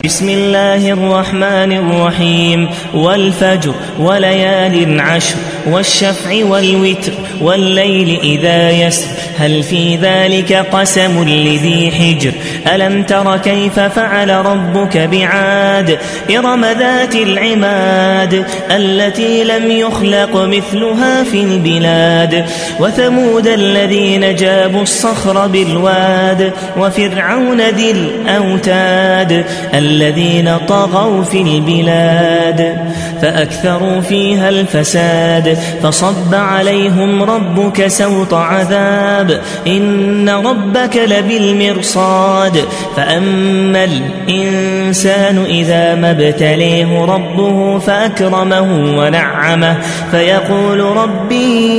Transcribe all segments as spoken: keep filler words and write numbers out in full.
بسم الله الرحمن الرحيم والفجر وليال عشر والشفع والوتر والليل إذا يسر هل في ذلك قسم لذي حجر ألم تر كيف فعل ربك بعاد إرم ذات العماد التي لم يخلق مثلها في البلاد وثمود الذين جابوا الصخر بالواد وفرعون ذي الأوتاد الذين طغوا في البلاد فأكثروا فيها الفساد فصب عليهم ربك سوط عذاب إن ربك لبالمرصاد فأما الإنسان إذا ما ابتليه ربه فأكرمه ونعمه فيقول ربي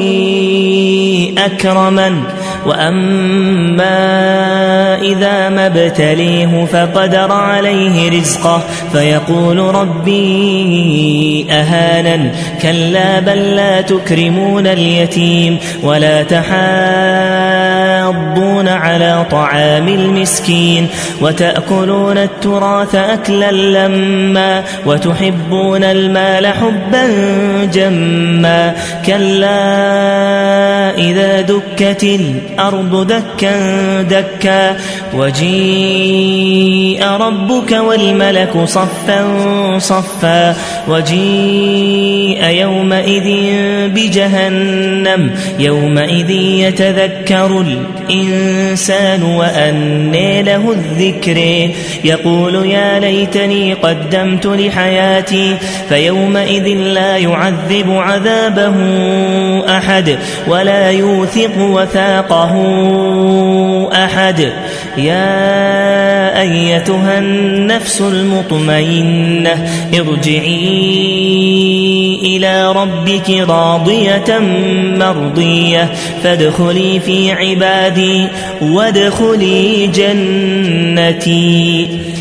أكرمن وأما إذا ما ابتليه فقدر عليه رزقه فيقول ربي أهانن كلا بل لا تكرمون اليتيم ولا تحاضون على طعام المسكين وتأكلون التراث أكلا لما وتحبون المال حبا جما كلا إذا دكت الأرض دكا دكا وجيء ربك والملك صفا صفا وجيء يومئذ بجهنم يومئذ يتذكر الإنسان وأنى له الذكر يقول يا ليتني قدمت لحياتي فيومئذ لا يعذب عذابه أحد ولا يوثق وثاقه أحد يا أيتها النفس المطمئنة ارجعي إلى ربك راضية مرضية فادخلي في عبادي وادخلي جنتي.